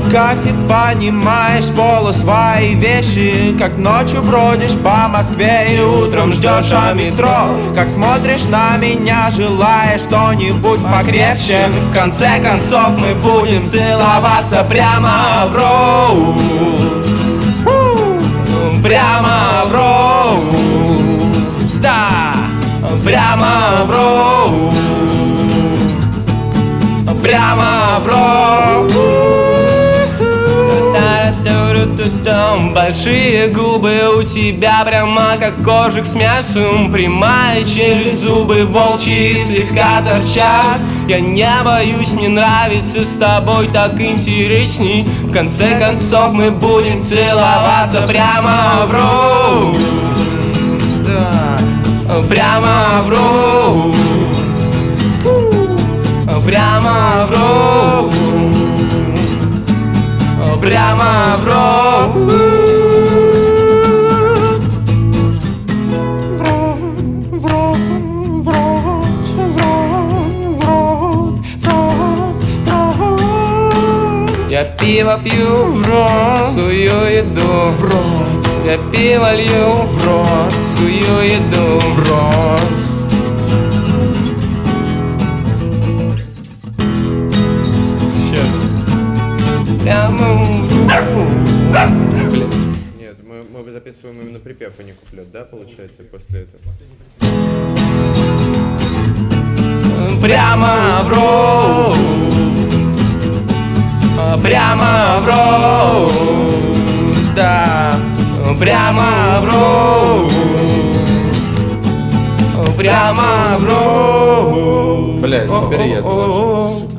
Как ты понимаешь, полу свои вещи, как ночью бродишь по Москве и утром ждешь метро. Как смотришь на меня, желаешь что-нибудь покрепче. В конце концов мы будем целоваться прямо в роут. Прямо в роут. Да, прямо в роут. Прямо в роут. Большие губы у тебя прямо как кожик с мясом. Прямая челюсть, зубы волчьи слегка торчат. Я не боюсь, мне нравится с тобой так интересней. В конце концов мы будем целоваться прямо в роут. Прямо в роут. Прямо в роут. Прямо в роут. Я пиво пью в рот, сую еду в рот. Я пиво лью в рот, сую еду в рот. Сейчас. Прямо в рот. Блин. Нет, мы записываем именно припев, а не куплет, да, получается, после этого? Прямо в роут. Прямо в роут. Да. Прямо в роут. Прямо в роут. Блядь, теперь я заложил.